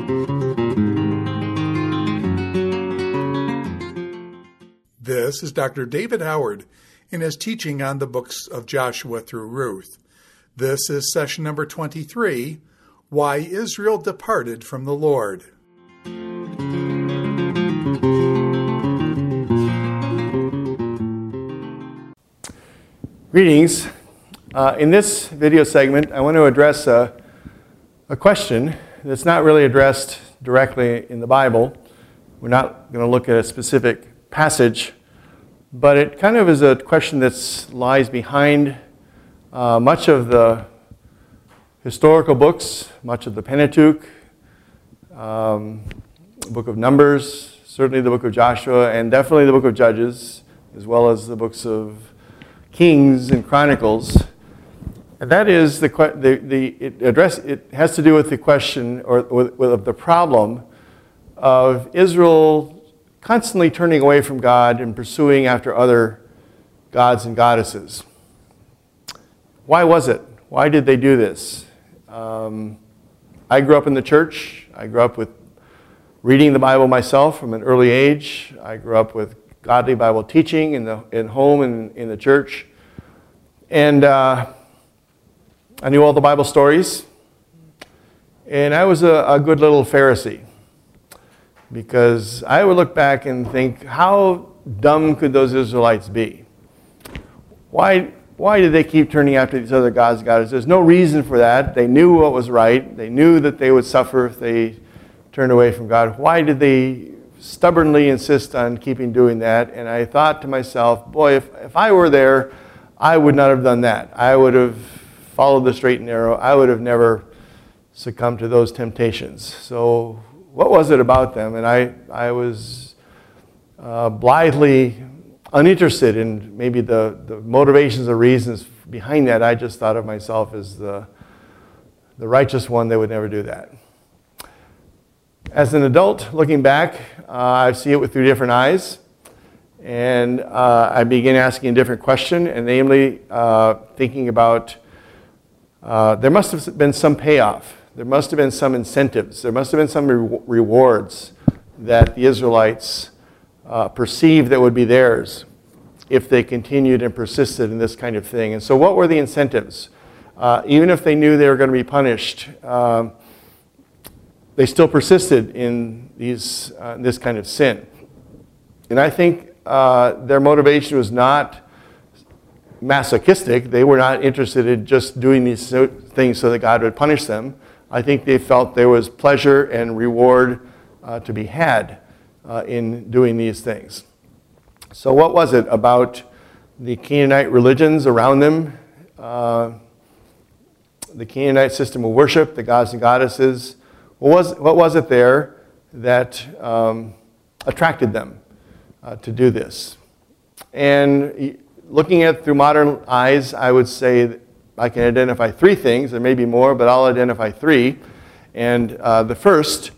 This is Dr. David Howard in his teaching on the books of Joshua through Ruth. This is session number 23, Why Israel Departed from the Lord. Greetings. In this video segment, I want to address a question that's not really addressed directly in the Bible. We're not going to look at a specific passage, but it kind of is a question that lies behind much of the historical books, much of the Pentateuch, the book of Numbers, certainly the book of Joshua, and definitely the book of Judges, as well as the books of Kings and Chronicles. And that is it has to do with the question or with the problem of Israel constantly turning away from God and pursuing after other gods and goddesses. Why was it? Why did they do this? I grew up in the church. I grew up with reading the Bible myself from an early age. I grew up with godly Bible teaching in home and in the church. And I knew all the Bible stories. And I was a good little Pharisee, because I would look back and think, how dumb could those Israelites be? Why did they keep turning after these other gods and goddesses? There's no reason for that. They knew what was right. They knew that they would suffer if they turned away from God. Why did they stubbornly insist on doing that? And I thought to myself, boy, if I were there, I would not have done that. I would have followed the straight and narrow. I would have never succumbed to those temptations. So what was it about them? And I was blithely uninterested in maybe the motivations or reasons behind that. I just thought of myself as the righteous one that would never do that. As an adult, looking back, I see it through different eyes. And I began asking a different question, and namely thinking about there must have been some payoff. There must have been some incentives. There must have been some rewards that the Israelites perceived that would be theirs if they continued and persisted in this kind of thing. And so what were the incentives? Even if they knew they were going to be punished, they still persisted in this kind of sin. And I think their motivation was not masochistic. They were not interested in just doing these things so that God would punish them. I think they felt there was pleasure and reward to be had in doing these things. So what was it about the Canaanite religions around them, the Canaanite system of worship, the gods and goddesses? What was it there that attracted them to do this? And looking at it through modern eyes, I would say that I can identify three things. There may be more, but I'll identify three. And the first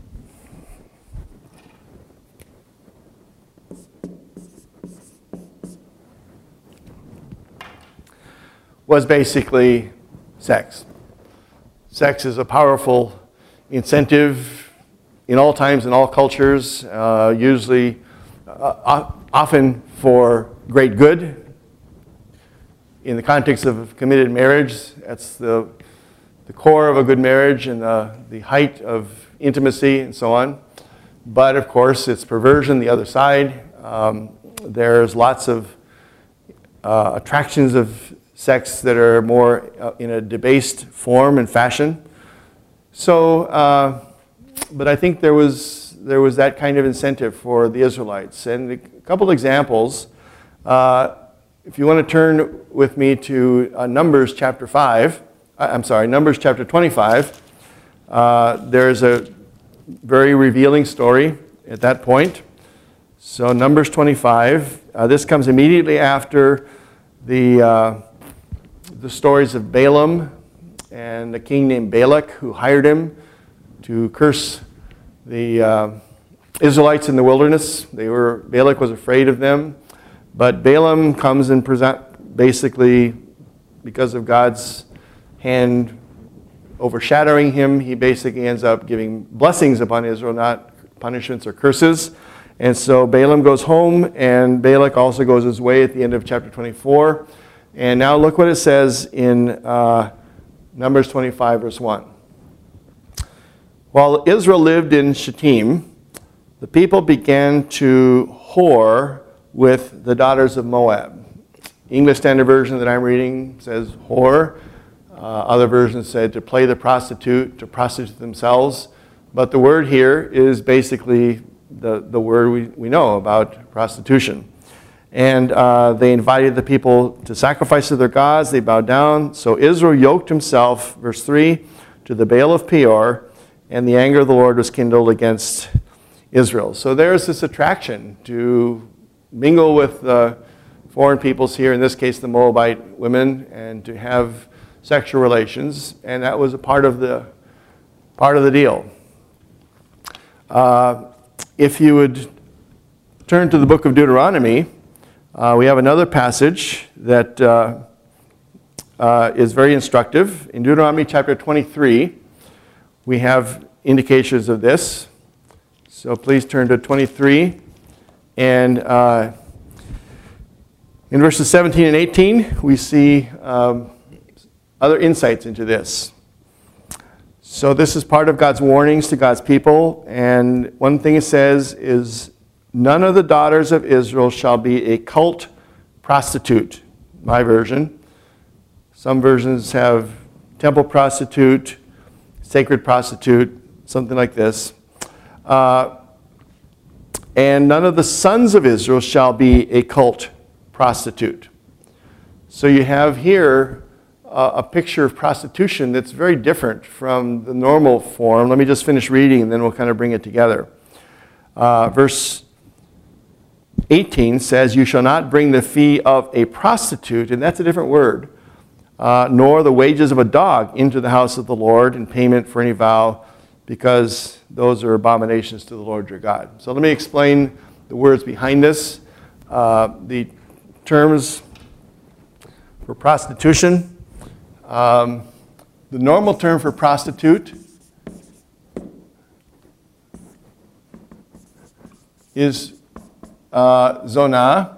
was basically sex. Sex is a powerful incentive in all times and all cultures, usually often for great good. In the context of committed marriage, that's the core of a good marriage and the height of intimacy and so on. But of course, it's perversion, the other side. There's lots of attractions of sex that are more in a debased form and fashion. So, but I think there was that kind of incentive for the Israelites. And a couple examples. If you want to turn with me to Numbers chapter 25, there's a very revealing story at that point. So Numbers 25, this comes immediately after the stories of Balaam and a king named Balak who hired him to curse the Israelites in the wilderness. Balak was afraid of them. But Balaam comes and basically, because of God's hand overshadowing him, he basically ends up giving blessings upon Israel, not punishments or curses. And so Balaam goes home, and Balak also goes his way at the end of chapter 24. And now look what it says in Numbers 25, verse 1. While Israel lived in Shittim, the people began to whore with the daughters of Moab. English Standard Version that I'm reading says whore. Other versions said to play the prostitute, to prostitute themselves. But the word here is basically the word we know about prostitution. And they invited the people to sacrifice to their gods. They bowed down. So Israel yoked himself, verse 3, to the Baal of Peor, and the anger of the Lord was kindled against Israel. So there's this attraction to mingle with foreign peoples here, in this case the Moabite women, and to have sexual relations, and that was a part of the deal. If you would turn to the book of Deuteronomy, we have another passage that is very instructive. In Deuteronomy chapter 23, we have indications of this. So please turn to 23. And in verses 17 and 18, we see other insights into this. So this is part of God's warnings to God's people. And one thing it says is, none of the daughters of Israel shall be a cult prostitute. My version. Some versions have temple prostitute, sacred prostitute, something like this. And none of the sons of Israel shall be a cult prostitute. So you have here a picture of prostitution that's very different from the normal form. Let me just finish reading and then we'll kind of bring it together. Verse 18 says, you shall not bring the fee of a prostitute, and that's a different word, nor the wages of a dog into the house of the Lord in payment for any vow, because those are abominations to the Lord your God. So let me explain the words behind this. The terms for prostitution. The normal term for prostitute is zonah.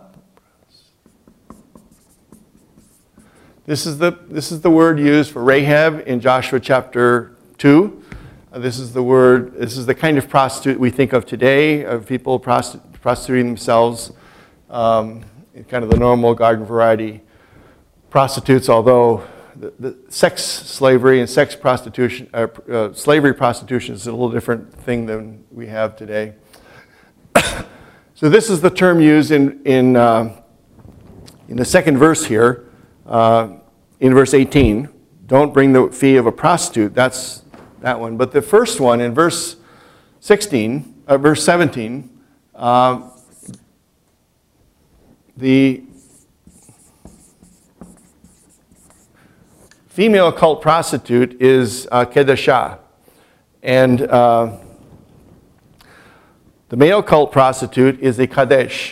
This is the word used for Rahab in Joshua chapter 2. This is the kind of prostitute we think of today, of people prostituting themselves, in kind of the normal garden variety prostitutes, although the sex slavery and sex prostitution, slavery prostitution is a little different thing than we have today. So this is the term used in the second verse here, in verse 18. Don't bring the fee of a prostitute. That's that one. But the first one in verse 17, the female cult prostitute is kedeshah, and the male cult prostitute is a kadesh.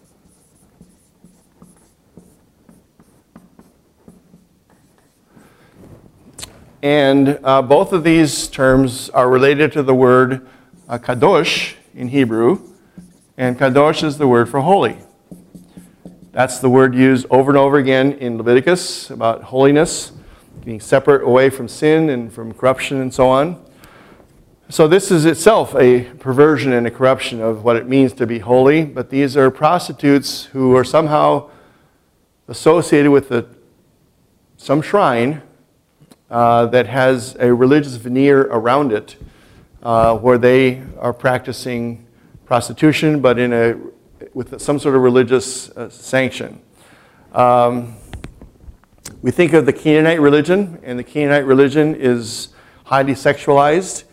And both of these terms are related to the word kadosh in Hebrew, and kadosh is the word for holy. That's the word used over and over again in Leviticus about holiness, being separate away from sin and from corruption and so on. So this is itself a perversion and a corruption of what it means to be holy, but these are prostitutes who are somehow associated with some shrine that has a religious veneer around it, where they are practicing prostitution, but with some sort of religious sanction. We think of the Canaanite religion, and the Canaanite religion is highly sexualized.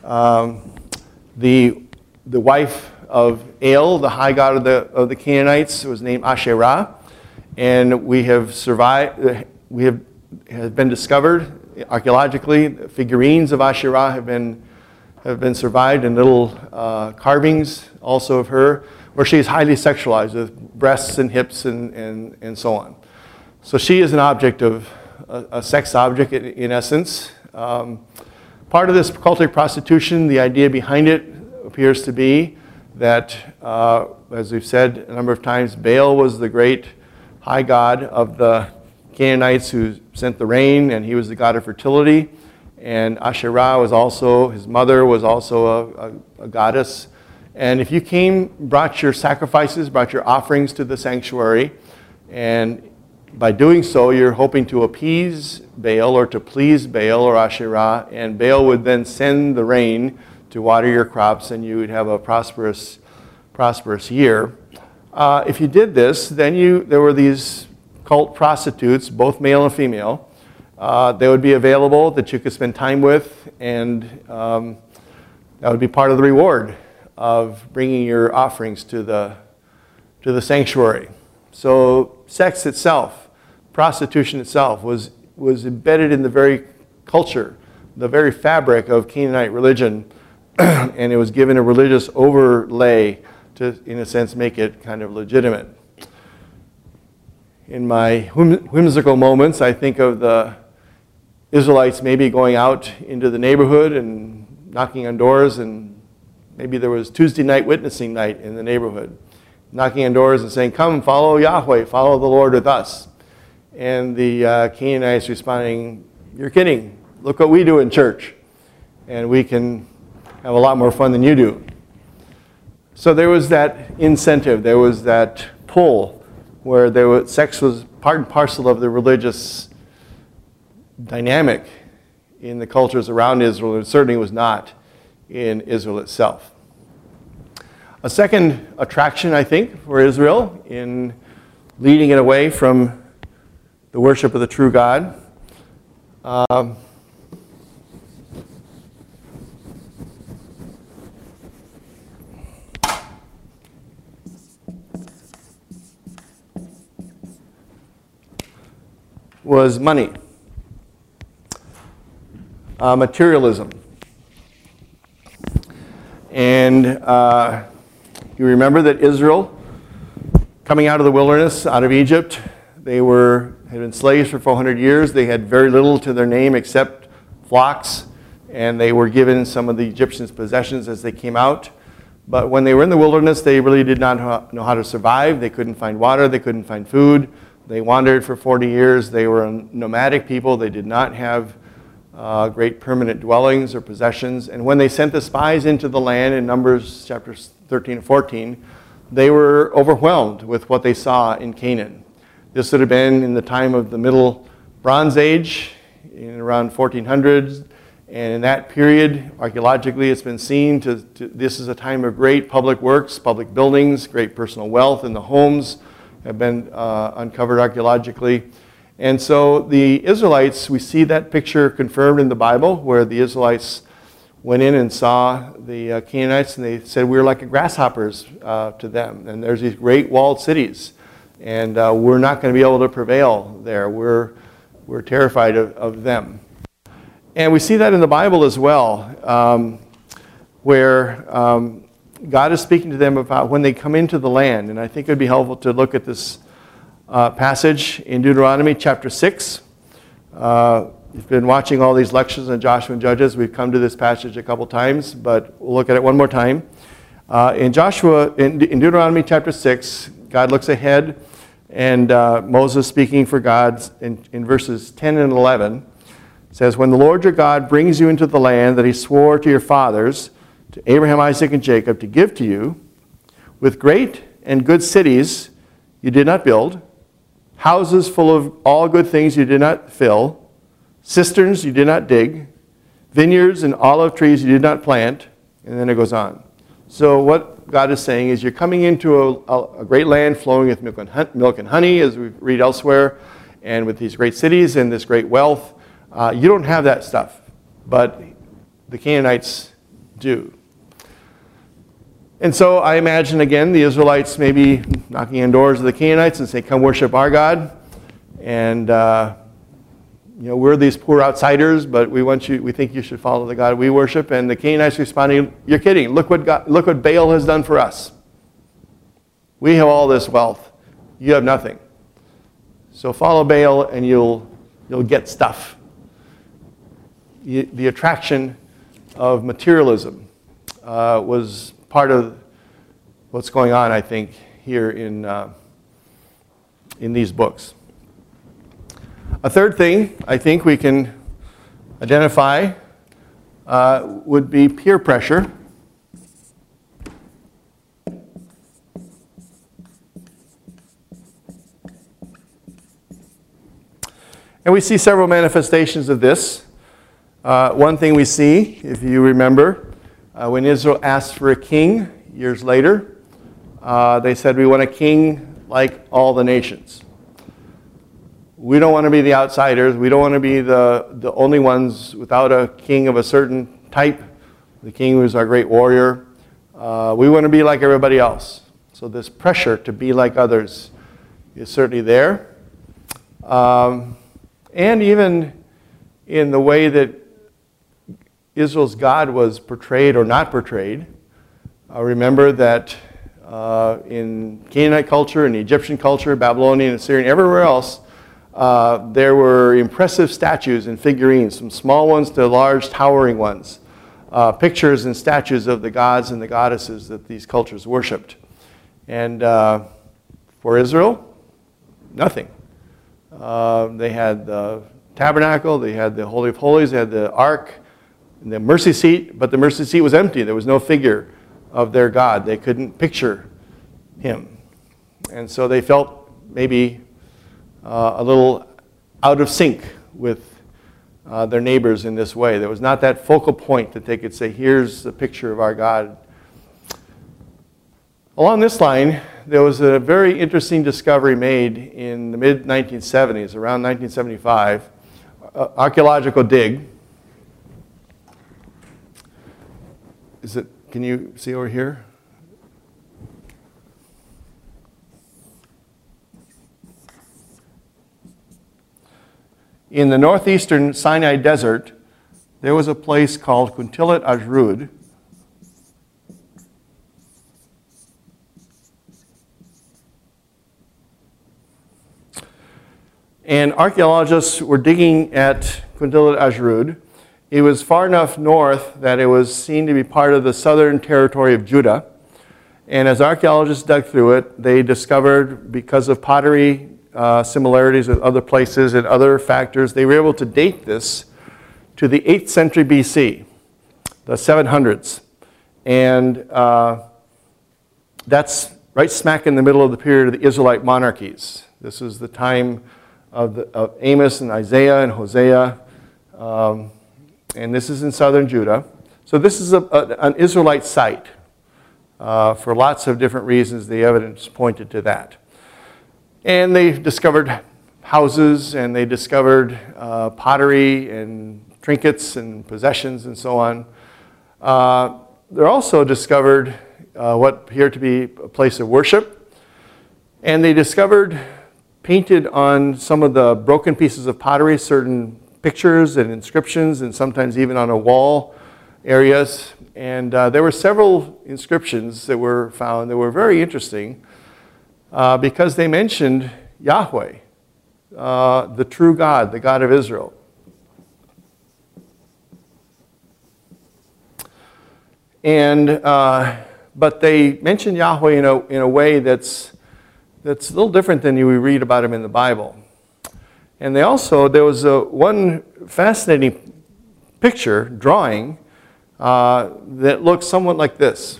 The wife of El, the high god of the Canaanites, was named Asherah, and we have been discovered archaeologically. Figurines of Asherah have been survived, and little carvings also of her, where she is highly sexualized with breasts and hips and so on. So she is an object of a sex object in essence. Part of this cultic prostitution, the idea behind it appears to be that, as we've said a number of times, Baal was the great high god of the Canaanites who sent the rain, and he was the god of fertility. And Asherah was also, his mother was also a goddess. And if you came, brought your sacrifices, brought your offerings to the sanctuary, and by doing so, you're hoping to appease Baal or to please Baal or Asherah, and Baal would then send the rain to water your crops, and you would have a prosperous year. If you did this, then there were these cult prostitutes, both male and female. They would be available that you could spend time with, and that would be part of the reward of bringing your offerings to the sanctuary. So sex itself, prostitution itself, was embedded in the very culture, the very fabric of Canaanite religion, and it was given a religious overlay to, in a sense, make it kind of legitimate. In my whimsical moments, I think of the Israelites maybe going out into the neighborhood and knocking on doors, and maybe there was Tuesday night witnessing night in the neighborhood, knocking on doors and saying, "Come, follow Yahweh, follow the Lord with us." And the Canaanites responding, "You're kidding. Look what we do in church. And we can have a lot more fun than you do." So there was that incentive, there was that pull, where sex was part and parcel of the religious dynamic in the cultures around Israel. It certainly was not in Israel itself. A second attraction, I think, for Israel in leading it away from the worship of the true God was money, materialism. And you remember that Israel, coming out of the wilderness, out of Egypt, they had been slaves for 400 years. They had very little to their name except flocks, and they were given some of the Egyptians' possessions as they came out. But when they were in the wilderness, they really did not know how to survive. They couldn't find water. They couldn't find food. They wandered for 40 years. They were a nomadic people. They did not have great permanent dwellings or possessions. And when they sent the spies into the land in Numbers chapters 13 and 14, they were overwhelmed with what they saw in Canaan. This would have been in the time of the Middle Bronze Age, in around 1400s. And in that period, archaeologically, it's been seen this is a time of great public works, public buildings, great personal wealth in the homes have been uncovered archaeologically. And so the Israelites, we see that picture confirmed in the Bible, where the Israelites went in and saw the Canaanites, and they said, "We're like grasshoppers to them. And there's these great walled cities, and we're not going to be able to prevail there. We're terrified of them." And we see that in the Bible as well, where God is speaking to them about when they come into the land. And I think it would be helpful to look at this passage in Deuteronomy chapter 6. You've been watching all these lectures on Joshua and Judges. We've come to this passage a couple times, but we'll look at it one more time. In Deuteronomy chapter 6, God looks ahead, and Moses speaking for God in verses 10 and 11 says, "When the Lord your God brings you into the land that he swore to your fathers, to Abraham, Isaac, and Jacob, to give to you, with great and good cities you did not build, houses full of all good things you did not fill, cisterns you did not dig, vineyards and olive trees you did not plant," and then it goes on. So what God is saying is you're coming into a great land flowing with milk and honey, as we read elsewhere, and with these great cities and this great wealth. You don't have that stuff, but the Canaanites do. And so I imagine, again, the Israelites maybe knocking on doors of the Canaanites and saying, "Come worship our God. And, we're these poor outsiders, but we think you should follow the God we worship." And the Canaanites responding, "You're kidding. Look what Baal has done for us. We have all this wealth. You have nothing. So follow Baal and you'll get stuff." the attraction of materialism was part of what's going on, I think, here in these books. A third thing I think we can identify would be peer pressure. And we see several manifestations of this. One thing we see, if you remember, when Israel asked for a king years later, they said, we want a king like all the nations. We don't want to be the outsiders. We don't want to be the only ones without a king of a certain type. The king who is our great warrior. We want to be like everybody else. So this pressure to be like others is certainly there. And even in the way that Israel's God was portrayed or not portrayed. Remember that in Canaanite culture, and Egyptian culture, Babylonian, Assyrian, everywhere else, there were impressive statues and figurines, from small ones to large towering ones, pictures and statues of the gods and the goddesses that these cultures worshipped. And for Israel, nothing. They had the tabernacle, they had the Holy of Holies, they had the ark, and the mercy seat, but the mercy seat was empty. There was no figure of their God. They couldn't picture him. And so they felt maybe a little out of sync with their neighbors in this way. There was not that focal point that they could say, here's the picture of our God. Along this line, there was a very interesting discovery made in the mid-1970s, around 1975, archaeological dig. Can you see over here? In the northeastern Sinai Desert, there was a place called Quntilat Ajrud. And archaeologists were digging at Quntilat Ajrud. It was far enough north that it was seen to be part of the southern territory of Judah. And as archaeologists dug through it, they discovered, because of pottery similarities with other places and other factors, they were able to date this to the 8th century BC, the 700s. And that's right smack in the middle of the period of the Israelite monarchies. This is the time of Amos and Isaiah and Hosea. And this is in southern Judah. So this is an Israelite site. For lots of different reasons, the evidence pointed to that. And they discovered houses, and they discovered pottery and trinkets and possessions and so on. They also discovered what appeared to be a place of worship. And they discovered, painted on some of the broken pieces of pottery, certain pictures and inscriptions, and sometimes even on a wall areas. And there were several inscriptions that were found that were very interesting because they mentioned Yahweh, the true God, the God of Israel. And but they mentioned Yahweh in a way that's a little different than you read about him in the Bible. And there was one fascinating picture, drawing, that looks somewhat like this.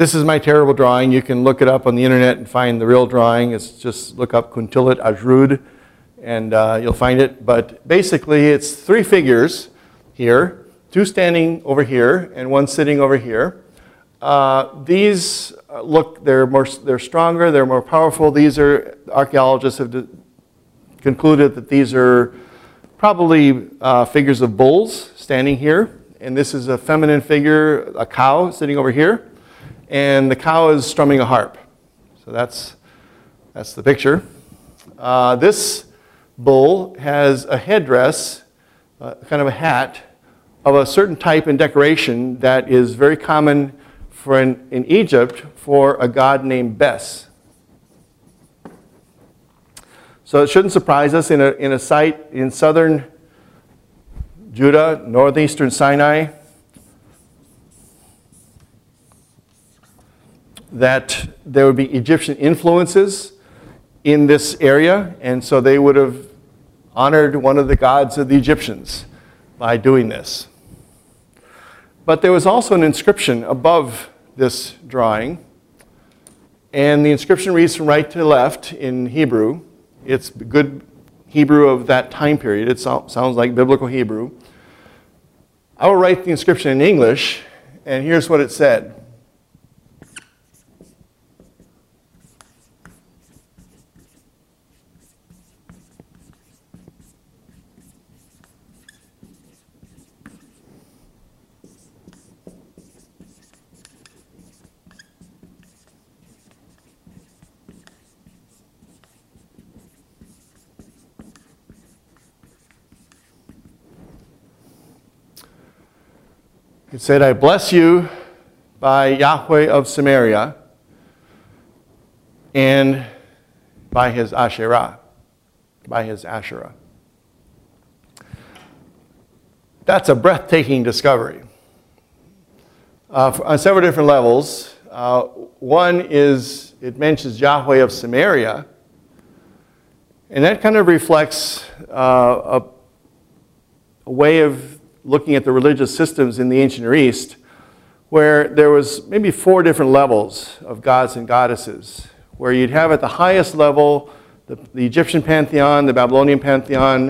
This is my terrible drawing. You can look it up on the internet and find the real drawing. It's just look up Kuntilat Ajrud and you'll find it. But basically it's three figures here, two standing over here and one sitting over here. These look, they're stronger, they're more powerful. These are, archaeologists have concluded that these are probably figures of bulls standing here. And this is a feminine figure, a cow sitting over here. And the cow is strumming a harp. So that's the picture. This bull has a headdress, kind of a hat, of a certain type and decoration that is very common in Egypt for a god named Bes. So it shouldn't surprise us in a site in southern Judah, northeastern Sinai, that there would be Egyptian influences in this area, and so they would have honored one of the gods of the Egyptians by doing this. But there was also an inscription above this drawing, and the inscription reads from right to left in Hebrew. It's good Hebrew of that time period. It sounds like biblical Hebrew. I will write the inscription in English, and here's what it said. It said, I bless you by Yahweh of Samaria and by his Asherah. By his Asherah. That's a breathtaking discovery. On several different levels. One is, it mentions Yahweh of Samaria, and that kind of reflects a way of looking at the religious systems in the ancient Near East, where there was maybe 4 different levels of gods and goddesses, where you'd have at the highest level the Egyptian pantheon, the Babylonian pantheon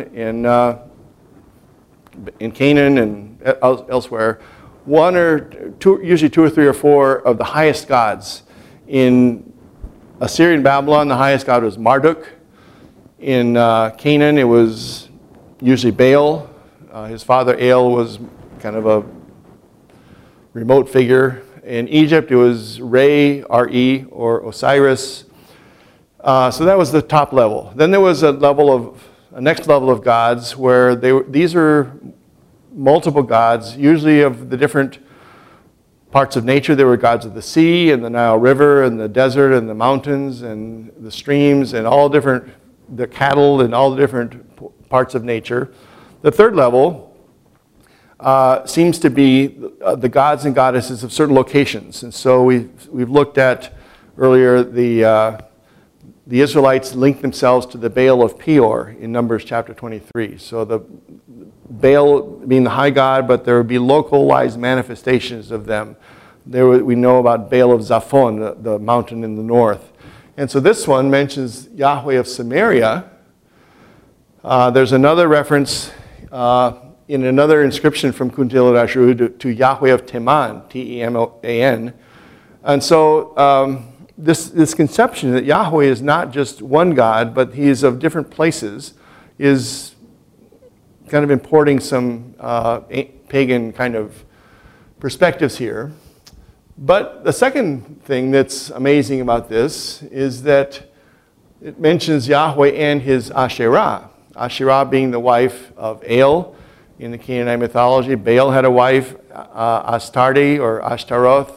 in Canaan and elsewhere, one or two, usually 2 or 3 or 4 of the highest gods. In Assyrian Babylon, the highest god was Marduk. In Canaan, it was usually Baal. His father El was kind of a remote figure. In Egypt, it was Re, R-E, or Osiris. So that was the top level. Then there was a next level of gods where these are multiple gods, usually of the different parts of nature. There were gods of the sea and the Nile River and the desert and the mountains and the streams and the cattle and all the different parts of nature. The third level seems to be the gods and goddesses of certain locations. And so we've looked at earlier the Israelites linked themselves to the Baal of Peor in Numbers chapter 23. So the Baal being the high god, but there would be localized manifestations of them. We know about Baal of Zaphon, the mountain in the north. And so this one mentions Yahweh of Samaria. There's another reference in another inscription from Kuntilat Ajrud to Yahweh of Teman, T-E-M-A-N. And so this conception that Yahweh is not just one God, but he is of different places, is kind of importing some pagan kind of perspectives here. But the second thing that's amazing about this is that it mentions Yahweh and his Asherah. Asherah being the wife of El in the Canaanite mythology. Baal had a wife, Astarte or Ashtaroth.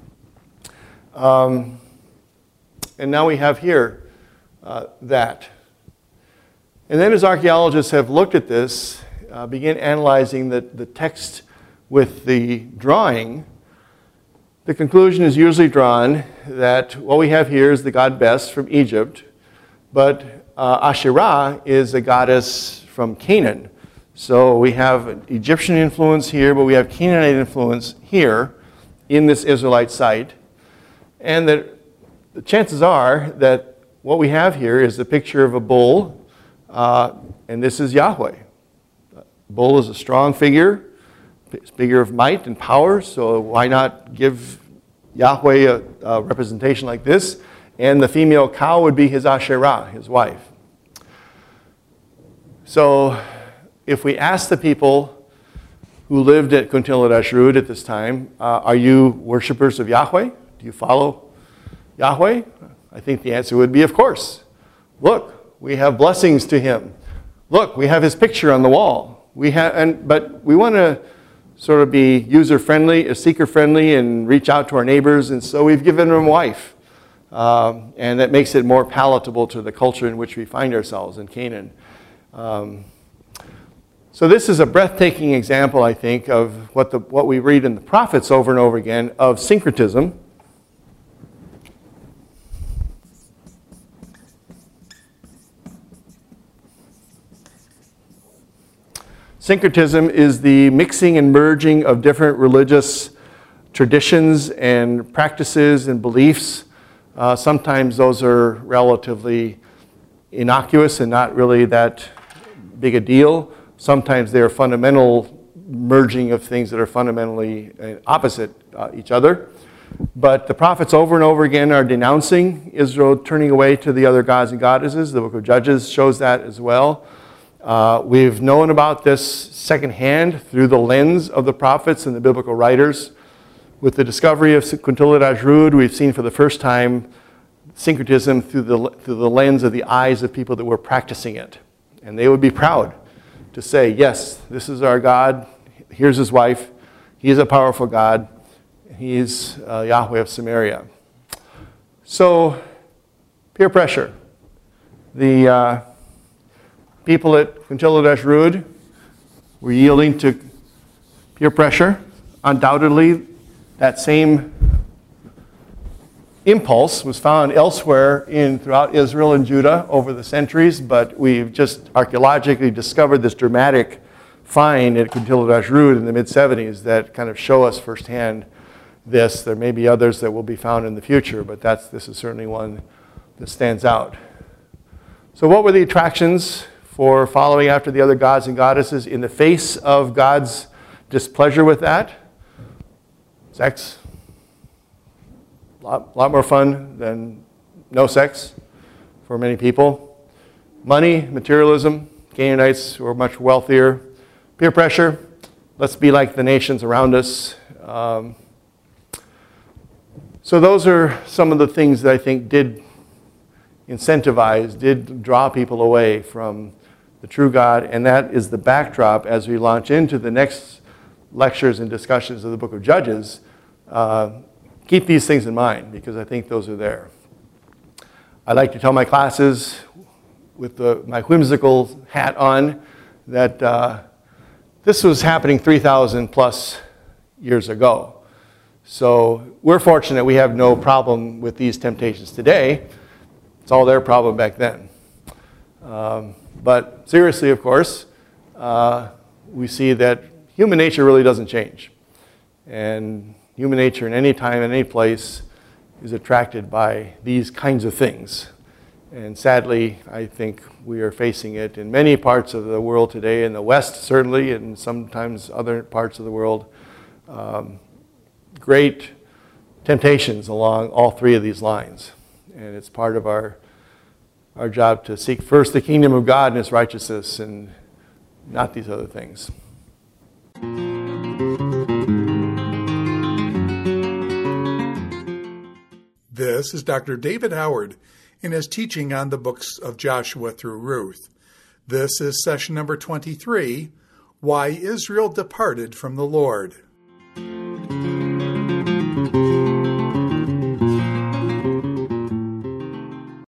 And now we have here that. And then as archaeologists have looked at this, begin analyzing the text with the drawing, the conclusion is usually drawn that what we have here is the god Bes from Egypt, but Asherah is a goddess from Canaan. So we have an Egyptian influence here, but we have Canaanite influence here in this Israelite site. And that the chances are that what we have here is a picture of a bull, and this is Yahweh. The bull is a strong figure, figure of might and power, so why not give Yahweh a representation like this? And the female cow would be his Asherah, his wife. So if we ask the people who lived at Kuntilat Ashrud at this time, are you worshipers of Yahweh? Do you follow Yahweh? I think the answer would be, of course. Look, we have blessings to him. Look, we have his picture on the wall. But we want to sort of be user-friendly, seeker-friendly, and reach out to our neighbors, and so we've given him a wife. And that makes it more palatable to the culture in which we find ourselves in Canaan. So this is a breathtaking example, I think, of what we read in the prophets over and over again of syncretism. Syncretism is the mixing and merging of different religious traditions and practices and beliefs. Sometimes those are relatively innocuous and not really that big a deal. Sometimes they're fundamental merging of things that are fundamentally opposite each other. But the prophets over and over again are denouncing Israel turning away to the other gods and goddesses. The book of Judges shows that as well. We've known about this secondhand through the lens of the prophets and the biblical writers. With the discovery of Kuntilat Ashrud, we've seen for the first time syncretism through the lens of the eyes of people that were practicing it. And they would be proud to say, yes, this is our God, here's his wife, he is a powerful God, he is Yahweh of Samaria. So, peer pressure. The people at Kuntilat Ashrud were yielding to peer pressure. Undoubtedly, that same impulse was found elsewhere throughout Israel and Judah over the centuries, but we've just archaeologically discovered this dramatic find at Kuntilat Ashrud in the mid-70s that kind of show us firsthand this. There may be others that will be found in the future, but this is certainly one that stands out. So what were the attractions for following after the other gods and goddesses in the face of God's displeasure with that? Sex. A lot more fun than no sex for many people. Money, materialism. Canaanites were much wealthier. Peer pressure. Let's be like the nations around us. So those are some of the things that I think did incentivize, did draw people away from the true God. And that is the backdrop as we launch into the next lectures and discussions of the book of Judges. Keep these things in mind because I think those are there. I like to tell my classes with my whimsical hat on that this was happening 3,000 plus years ago. So we're fortunate we have no problem with these temptations today. It's all their problem back then. But seriously, of course, we see that human nature really doesn't change. And human nature in any time, in any place, is attracted by these kinds of things. And sadly, I think we are facing it in many parts of the world today, in the West certainly, and sometimes other parts of the world. Great temptations along all three of these lines. And it's part of our job to seek first the kingdom of God and his righteousness and not these other things. This is Dr. David Howard in his teaching on the books of Joshua through Ruth. This is session number 23, Why Israel Departed from the Lord.